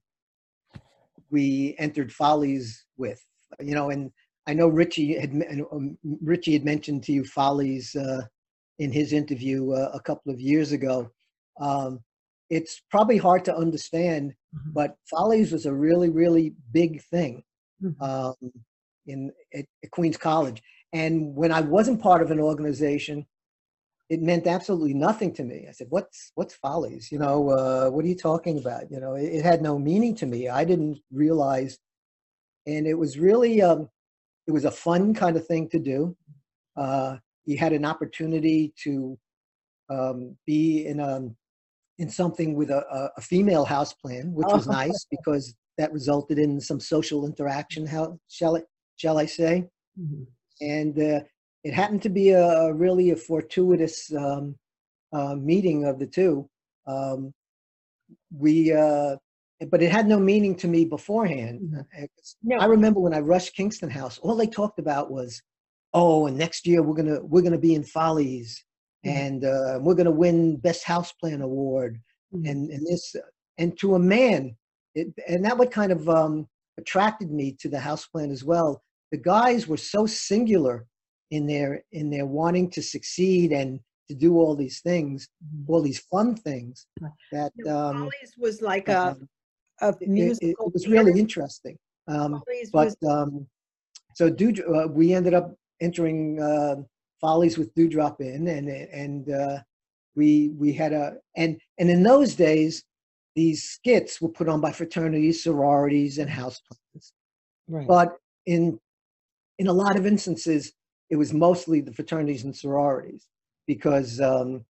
we entered Follies with. You know, and I know Richie had men- um, Richie had mentioned to you Follies uh, in his interview uh, a couple of years ago. Um, it's probably hard to understand, Mhm. but Follies was a really really big thing Mhm. um, in at, at Queens College. And when I wasn't part of an organization, it meant absolutely nothing to me. I said, "What's what's Follies? You know, uh, what are you talking about? You know, it, it had no meaning to me. I didn't realize." And it was really um, it was a fun kind of thing to do. Uh, you had an opportunity to um, be in a in something with a, a, a female house plan, which was Oh, nice because that resulted in some social interaction. How shall it shall I say? mhm. And uh, it happened to be a really a fortuitous um, uh, meeting of the two. Um, we, uh, but it had no meaning to me beforehand. Mhm. Uh, I No. remember when I rushed Kingston House, all they talked about was, "Oh, and next year we're gonna we're gonna be in Follies, Mhm. and uh, we're gonna win Best House Plan Award," Mhm. and and this, and to a man, it, and that what kind of um, attracted me to the house plan as well. The guys were so singular in their in their wanting to succeed and to do all these things, Mhm. all these fun things that No, um, Follies was like a um, a it, it, musical it was theater. really interesting. Um, Follies but was um, so Dew, uh, we ended up entering uh, Follies with Dewdrop in, and and uh, we we had a and and in those days, these skits were put on by fraternities, sororities, and house plans. right. But in in a lot of instances, it was mostly the fraternities and sororities because um,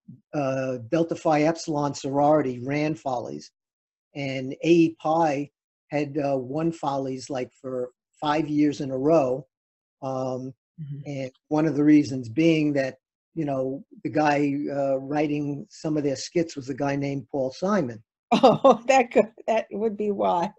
uh, Delta Phi Epsilon sorority ran Follies, and A E Pi had uh, won Follies like for five years in a row. Um, Mhm. and one of the reasons being that, you know, the guy uh, writing some of their skits was a guy named Paul Simon. Oh, that could that would be why.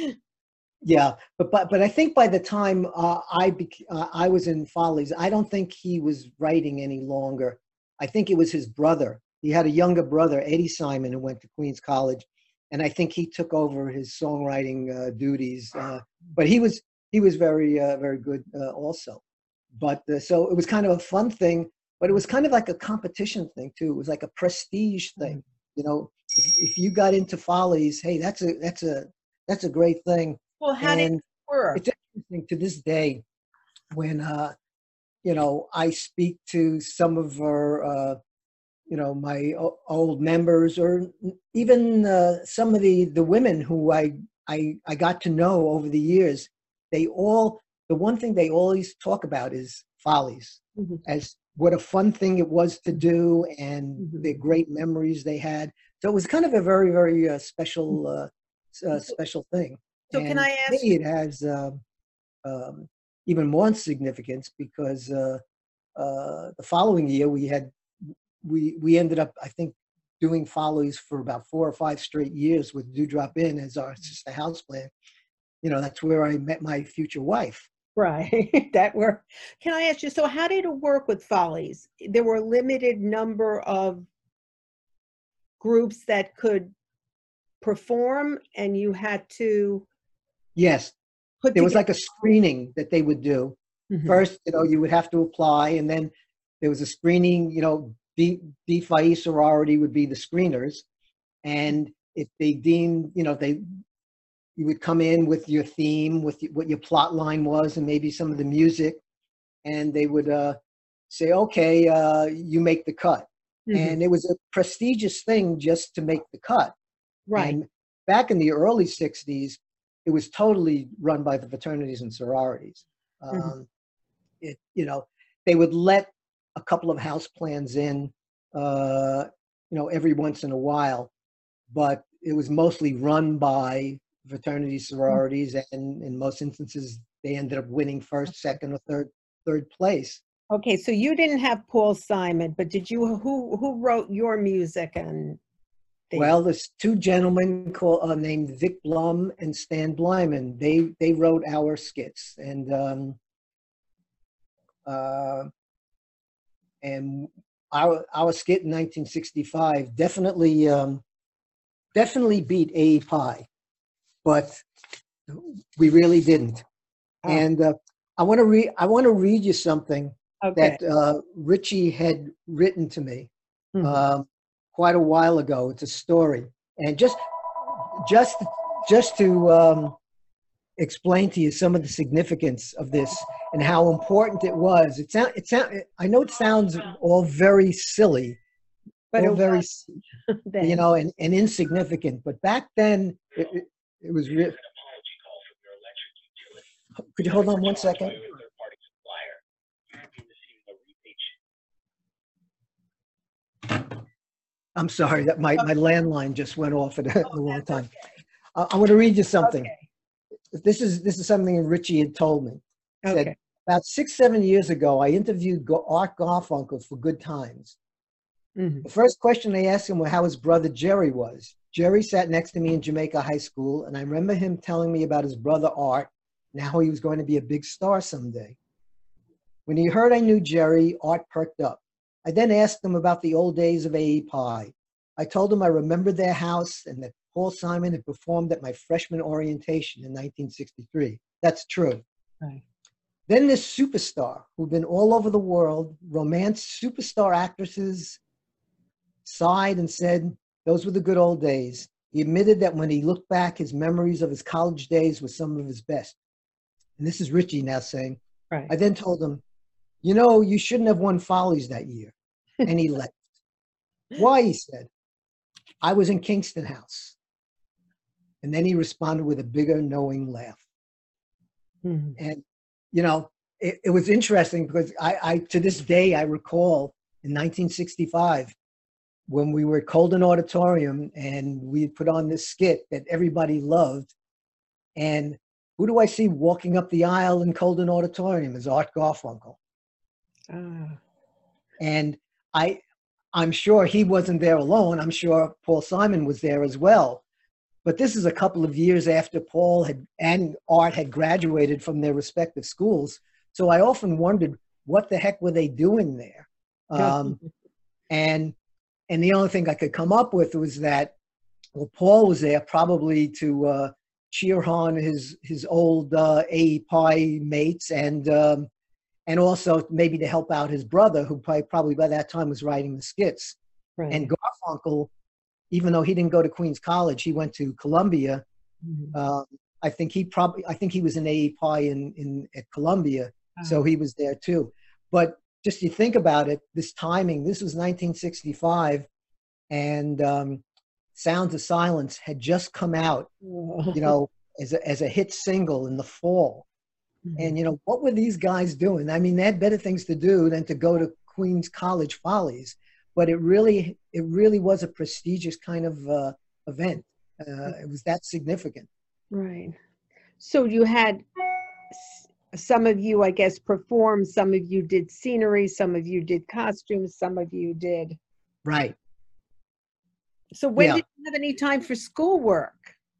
Yeah, but but but I think by the time uh, I bec- uh, I was in Follies, I don't think he was writing any longer. I think it was his brother. He had a younger brother, Eddie Simon, who went to Queens College, and I think he took over his songwriting uh, duties. Uh, but he was he was very uh, very good uh, also. But uh, so it was kind of a fun thing, but it was kind of like a competition thing too. It was like a prestige Mhm. thing. You know, if, if you got into Follies, hey, that's a that's a that's a great thing. Well, how did it And work? it's interesting to this day when uh, you know I speak to some of our uh, you know my o- old members, or even uh, some of the the women who I I I got to know over the years. They all the one thing they always talk about is Follies, Mhm. as what a fun thing it was to do and the Mhm. great memories they had. So it was kind of a very very uh, special uh, s- uh, So special thing. so can And I to ask me, you? it has um, um, even more significance because uh, uh, the following year we had we we ended up, I think, doing Follies for about four or five straight years with Dewdrop Inn as our sister house plan, you know, that's where I met my future wife. Right. That were, can I ask you, so how did it work with Follies? There were a limited number of groups that could perform and you had to Yes, put there was together. like a screening that they would do. Mhm. First, you know, you would have to apply, and then there was a screening, you know, D, D Phi sorority would be the screeners. And if they deemed, you know, they, you would come in with your theme, with what your plot line was, and maybe some of the music, and they would uh, say, okay, uh, you make the cut. Mhm. And it was a prestigious thing just to make the cut. Right. And back in the early sixties, it was totally run by the fraternities and sororities. Mhm. Um, it, you know, they would let a couple of house plans in, uh, you know, every once in a while, but it was mostly run by fraternities, sororities, and in most instances, they ended up winning first, second, or third, third place. Okay, so you didn't have Paul Simon, but did you, who, who wrote your music and things? Well, there's two gentlemen called uh, named Vic Blum and Stan Blyman. They they wrote our skits, and um, uh, and our our skit in nineteen sixty-five definitely um, definitely beat A E Pie, but we really didn't. Oh, And uh, I want to read I want to read you something okay. that uh, Richie had written to me Mhm. um, quite a while ago. It's a story, and just just just to um, explain to you some of the significance of this and how important it was. It sound it sound I know it sounds all very silly, But all it very was you then. know, and, and insignificant. But back then, it, it, it was real. Could you hold on one second? I'm sorry that my, my landline just went off at the wrong time. I, I want to read you something. Okay. This is this is something Richie had told me. He said, Okay. about six, seven years ago, I interviewed Go- Art Garfunkel for Good Times. Mhm. The first question I asked him was how his brother Jerry was. Jerry sat next to me in Jamaica High School, and I remember him telling me about his brother Art and how he was going to be a big star someday. When he heard I knew Jerry, Art perked up. I then asked him about the old days of A E Pie. I told him I remembered their house and that Paul Simon had performed at my freshman orientation in nineteen sixty-three. That's true. Right. Then this superstar who'd been all over the world, romanced superstar actresses, sighed and said, those were the good old days. He admitted that when he looked back, his memories of his college days were some of his best. And this is Richie now saying, Right. I then told him, you know, you shouldn't have won Follies that year. And he left. Why, he said, I was in Kingston House. And then he responded with a bigger, knowing laugh. Mhm. And, you know, it, it was interesting because I, I, to this day, I recall in nineteen sixty-five, when we were at Colden Auditorium and we put on this skit that everybody loved. And who do I see walking up the aisle in Colden Auditorium is Art Garfunkel. Ah. And I, I'm sure he wasn't there alone. I'm sure Paul Simon was there as well. But this is a couple of years after Paul had and Art had graduated from their respective schools. So I often wondered, what the heck were they doing there? Um, and and the only thing I could come up with was that, well, Paul was there probably to uh, cheer on his his old uh, A E Pie mates and um, and also maybe to help out his brother, who probably, probably by that time was writing the skits. Right. And Garfunkel, even though he didn't go to Queens College, he went to Columbia. Mhm. Um, I think he probably, I think he was an A E Pie in, in at Columbia, so Ah. he was there too. But just you think about it, this timing, this was nineteen sixty-five, and um, Sounds of Silence had just come out, Oh. you know, as a, as a hit single in the fall. Mhm. And, you know, what were these guys doing? I mean, they had better things to do than to go to Queens College Follies. But it really, it really was a prestigious kind of uh, event. Uh, it was that significant. Right. So you had s- some of you, I guess, performed, some of you did scenery, some of you did costumes, some of you did. Right. So when Yeah. did you have any time for schoolwork?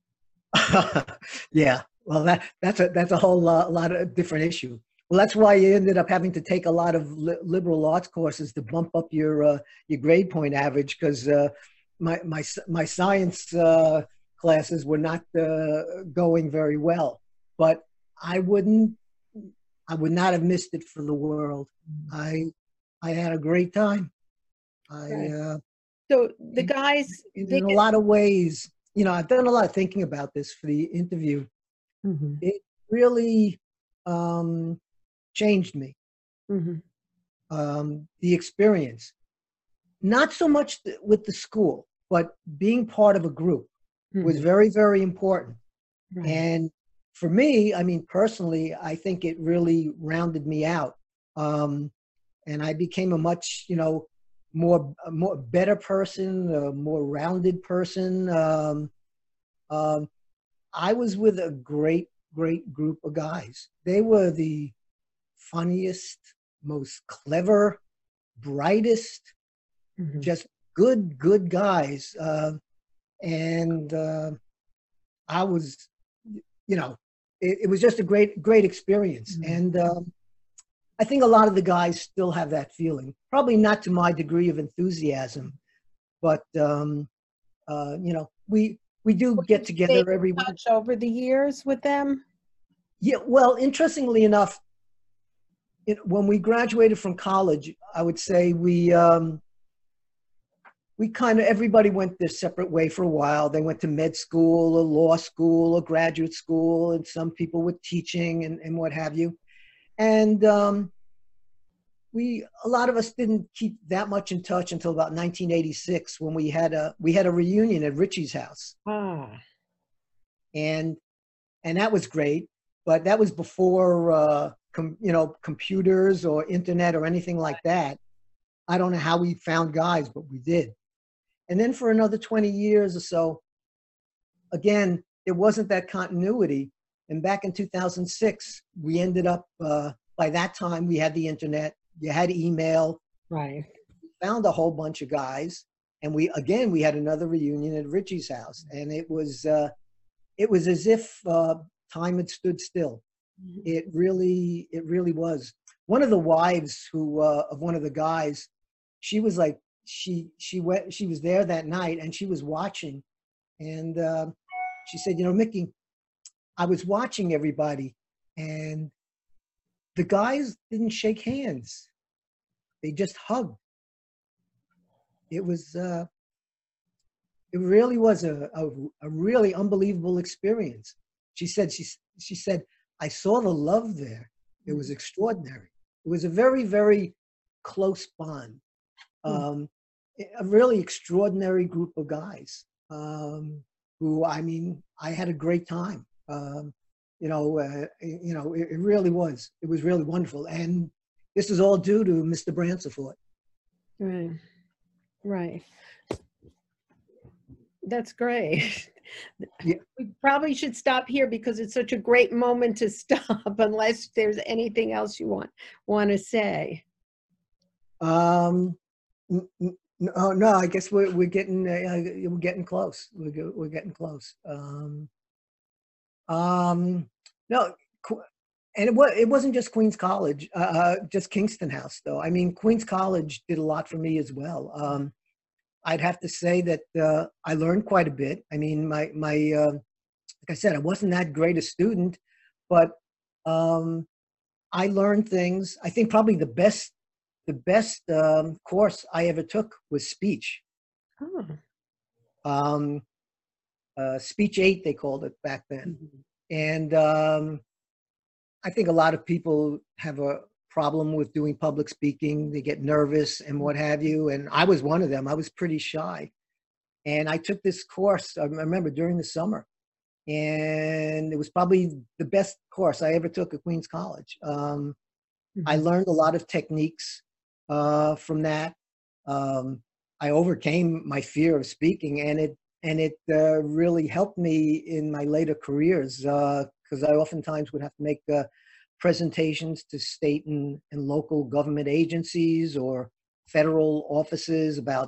Yeah. Well, that that's a that's a whole lot, lot of different issue. Well, that's why you ended up having to take a lot of li liberal arts courses to bump up your uh, your grade point average, because uh, my my s- my science uh, classes were not uh, going very well. But I wouldn't I would not have missed it for the world. I I had a great time. I Right. uh, So the in, guys, in they in a get. lot of ways, you know, I've done a lot of thinking about this for the interview. Mhm, It really um, changed me, mhm, um, the experience. Not so much th- with the school, but being part of a group was mhm. very, very important. Right. And for me, I mean, personally, I think it really rounded me out. Um, and I became a much, you know, more, a more better person, a more rounded person. Um, um, I was with a great, great group of guys. They were the funniest, most clever, brightest, Mhm, just good, good guys. Uh, and uh, I was, you know, it, it was just a great, great experience. mhm. And um, I think a lot of the guys still have that feeling. Probably not to my degree of enthusiasm, but um, uh, you know, we we do Well, get did you stay together every in once. touch over the years with them? Yeah, well, interestingly enough, it, when we graduated from college, I would say we um, we kind of everybody went their separate way for a while. They went to med school or law school or graduate school, and some people were teaching and, and what have you. And um, we a lot of us didn't keep that much in touch until about nineteen eighty-six, when we had a we had a reunion at Richie's house, Ah, and and that was great. But that was before uh, com, you know computers or internet or anything like that. I don't know how we found guys, but we did. And then for another twenty years or so, again, there wasn't that continuity. And back in two thousand six, we ended up, uh, by that time, we had the internet, you had email, right. found a whole bunch of guys. And we, again, we had another reunion at Richie's house. And it was, uh, it was as if uh, time had stood still. Mhm. It really, it really was. One of the wives who, uh, of one of the guys, she was like, she, she went, she was there that night and she was watching. And uh, she said, you know, Mickey, I was watching everybody and the guys didn't shake hands. They just hugged. It was, uh, it really was a, a, a really unbelievable experience. She said, she, she said, I saw the love there. It was extraordinary. It was a very, very close bond. Mhm. Um, a really extraordinary group of guys um, who, I mean, I had a great time. Um, you know, uh, you know, it, it really was. It was really wonderful, and this is all due to mister Bransford. Right. Right. That's great. Yeah. We probably should stop here because it's such a great moment to stop unless there's anything else you want want to say. Um, n- n- no, no, I guess we're we're getting uh, we're getting close. We're go- we're getting close. Um, um, no, Qu- and it was it wasn't just Queens College, uh, uh, just Kingston House though. I mean, Queens College did a lot for me as well. Um, I'd have to say that uh, I learned quite a bit. I mean, my my uh, like I said, I wasn't that great a student, but um, I learned things. I think probably the best the best um, course I ever took was speech. Oh. Um, uh, speech eight, they called it back then. Mhm. And um, I think a lot of people have a problem with doing public speaking. They get nervous and what have you. And I was one of them. I was pretty shy. And I took this course, I remember during the summer. And it was probably the best course I ever took at Queens College. Um, I Mhm. learned a lot of techniques uh, from that. Um, I overcame my fear of speaking, and it and it uh, really helped me in my later careers because uh, I oftentimes would have to make uh, presentations to state and, and local government agencies or federal offices about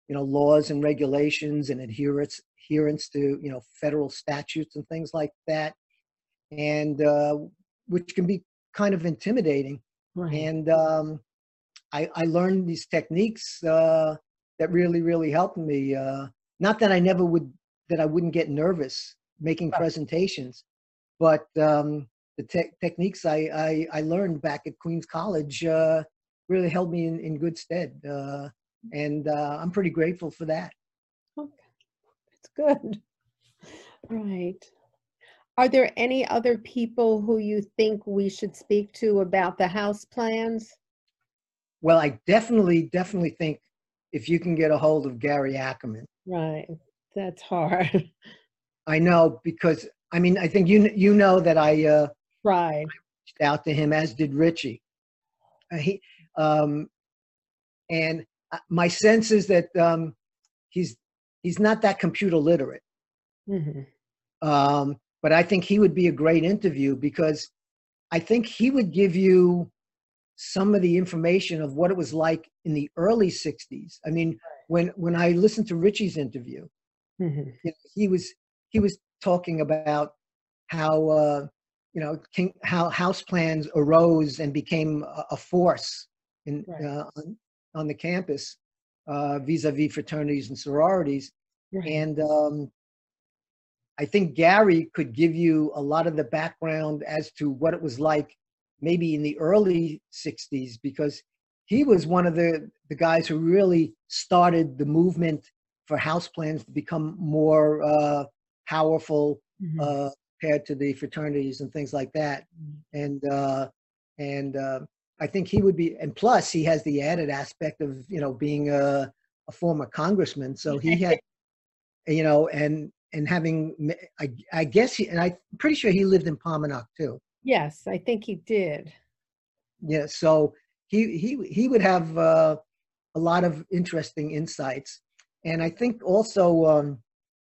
you know, laws and regulations and adherence adherence to, you know, federal statutes and things like that, and uh, which can be kind of intimidating. Right. And um, I, I learned these techniques uh, that really, really helped me. Uh, not that I never would, that I wouldn't get nervous making Right. presentations, but um, the te- techniques I, I, I learned back at Queens College uh, really held me in, in good stead. Uh, and uh, I'm pretty grateful for that. Okay, that's good. Right. Are there any other people who you think we should speak to about the house plans? Well, I definitely, definitely think if you can get a hold of Gary Ackerman. Right. That's hard. I know because, I mean, I think you you know that I uh, Right. reached out to him, as did Richie. Uh, he um, and uh, my sense is that um, he's he's not that computer literate. Hmm. Um, but I think he would be a great interview because I think he would give you some of the information of what it was like in the early sixties. I mean, when when I listened to Richie's interview, Hmm. you know, he was he was talking about how uh, you know king, how house plans arose and became a, a force in Right. uh, on, on the campus uh, vis-a-vis fraternities and sororities. Right. And um, I think Gary could give you a lot of the background as to what it was like maybe in the early sixties, because he was one of the, the guys who really started the movement for house plans to become more uh, powerful Mhm. uh, compared to the fraternities and things like that. And uh, and uh, I think he would be, and plus he has the added aspect of, you know, being a, a former congressman. So he had, you know, and and having, I, I guess, he, and I'm pretty sure he lived in Pominock too. Yes, I think he did. Yeah, so he he he would have uh, a lot of interesting insights, and I think also, um,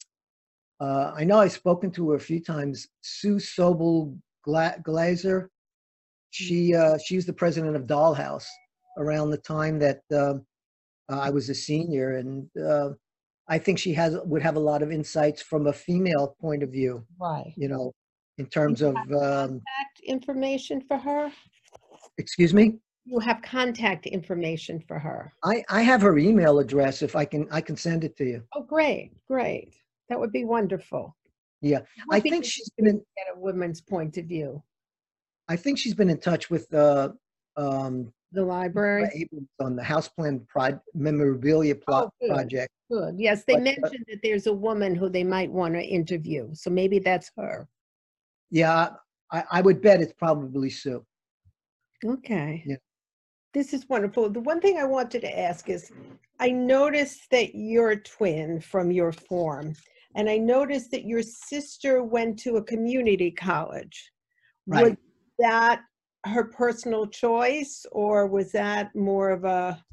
uh, I know I've spoken to her a few times. Sue Sobel Gla- Glazer. She uh, she was the president of Dollhouse around the time that uh, I was a senior, and uh, I think she has would have a lot of insights from a female point of view, Right. you know, in You terms of, have um, contact information for her? excuse me, You have contact information for her. I, I have her email address. If I can, I can send it to you. Oh, great, great. That would be wonderful. Yeah, It I would be think she's been interesting in, to get a woman's point of view. I think she's been in touch with uh, um, The Laura library? Abrams on the House Plan Pro- memorabilia Oh, plot good, project. good. Yes, they But uh, mentioned that there's a woman who they might want to interview, so maybe that's her. yeah, I, I would bet it's probably Sue. Okay. Yeah. This is wonderful. The one thing I wanted to ask is, I noticed that you're a twin from your form, and I noticed that your sister went to a community college. Was Right. that her personal choice, or was that more of a,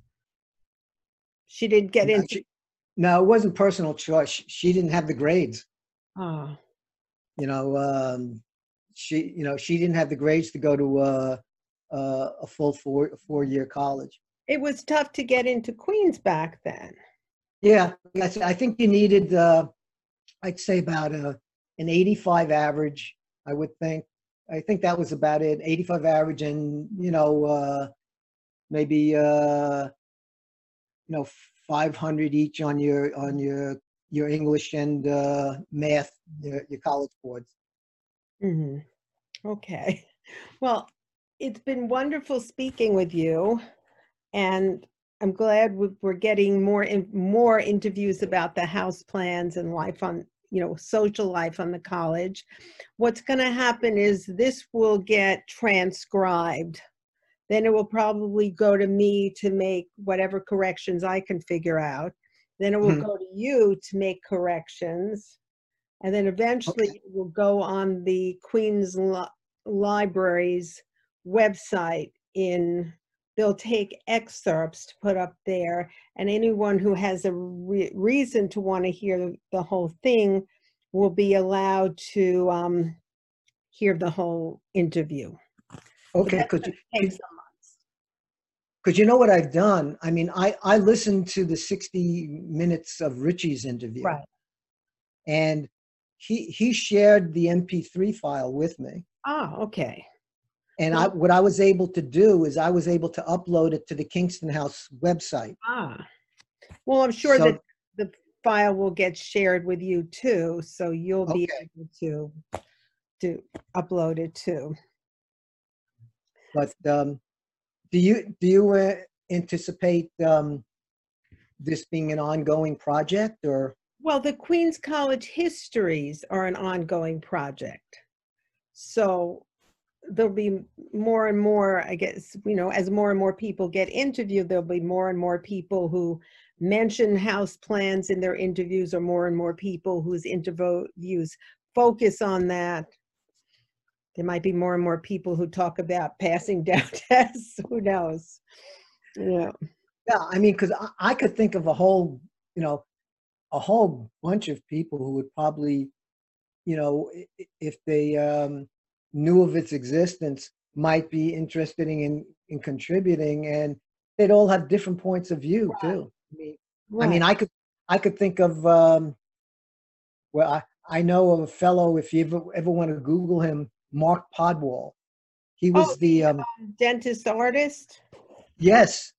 she didn't get No, into? she, no, it wasn't personal choice. She, she didn't have the grades. Oh, You know, um, she, you know, she didn't have the grades to go to uh, uh, a full four four year college. it was tough to get into Queens back then. Yeah, yes, I think you needed, uh, I'd say about a, an eighty-five average. I would think. I think that was about it. eighty-five average, and you know, uh, maybe uh, you know, five hundred each on your on your your English and uh, math, your, your college boards. Hmm. Okay. Well, it's been wonderful speaking with you. And I'm glad we- we're getting more in, more interviews about the house plans and life on, you know, social life on the college. What's going to happen is this will get transcribed. Then it will probably go to me to make whatever corrections I can figure out. Then it will Mhm. go to you to make corrections. And then eventually Okay. it will go on the Queens Li- Library's website in, they'll take excerpts to put up there, and anyone who has a re- reason to want to hear the whole thing will be allowed to um, hear the whole interview. But Okay. that's Could going you to take could some months. because you know what I've done? I mean, I, I listened to the sixty minutes of Richie's interview, Right. and he he shared the M P three file with me. Ah, okay. And I Well, what I was able to do is I was able to upload it to the Kingston House website. ah, well, I'm sure that So, the file will get shared with you too, so you'll be okay, able to to upload it too. but um, do you do you uh, anticipate um, this being an ongoing project or? Well, the Queens College histories are an ongoing project. So there'll be more and more, I guess, you know, as more and more people get interviewed, there'll be more and more people who mention house plans in their interviews, or more and more people whose interviews focus on that. There might be more and more people who talk about passing down tests. Who knows? Yeah. Yeah, I mean, because I, I could think of a whole, you know, a whole bunch of people who would probably, you know, i- i- if they um, knew of its existence, might be interested in in contributing, and they'd all have different points of view too. I mean, I mean, Right. I could I could think of um, well, I I know of a fellow. If you ever ever want to Google him, Mark Podwall. He Oh, was the the um, um, dentist artist. yes.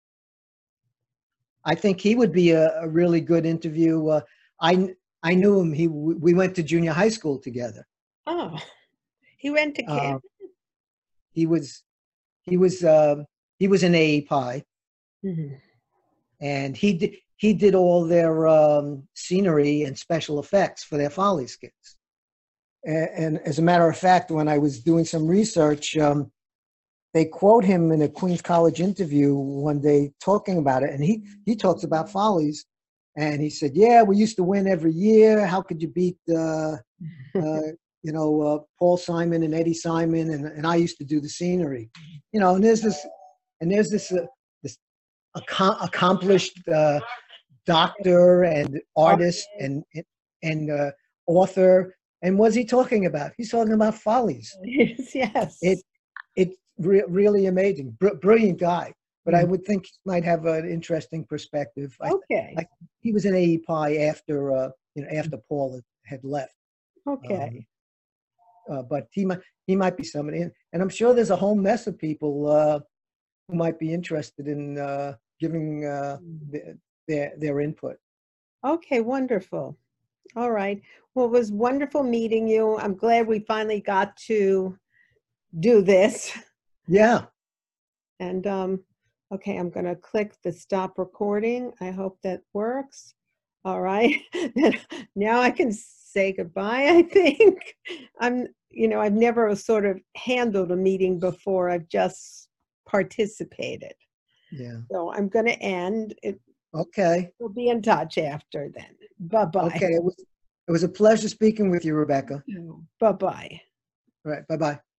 I think he would be a, a really good interview. Uh, I kn- I knew him. He we went to junior high school together. Oh, he went to Uh, camp. he was he was um he was an A E Pi, Mhm. and he did he did all their um, scenery and special effects for their Folly skits. And, and as a matter of fact, when I was doing some research, um, they quote him in a Queens College interview one day talking about it, and he he talks about Follies, and he said, "Yeah, we used to win every year. How could you beat uh, uh, you know uh, Paul Simon and Eddie Simon?" And and I used to do the scenery, you know. And there's this and there's this uh, this accom- accomplished uh, doctor and artist and and uh, author. And what's he talking about? He's talking about Follies. Yes, It yes. it's re- really amazing. Br- brilliant guy, but I Mhm. would think he might have an interesting perspective. I, Okay, I he was an A E Pi after uh, you know after Paul had, had left, um, okay. uh, but he might he might be somebody, and, and I'm sure there's a whole mess of people uh, who might be interested in uh, giving uh, Mm. their, their their input. Okay, wonderful. All right. Well, it was wonderful meeting you. I'm glad we finally got to do this. Yeah. And um, okay, I'm going to click the stop recording. I hope that works. All right. Now I can say goodbye, I think. I'm, you know, I've never sort of handled a meeting before. I've just participated. Yeah. So I'm going to end. It, Okay. we'll be in touch after then. Bye-bye. Okay. It was it was a pleasure speaking with you, Rebecca. Bye-bye. All right. Bye bye.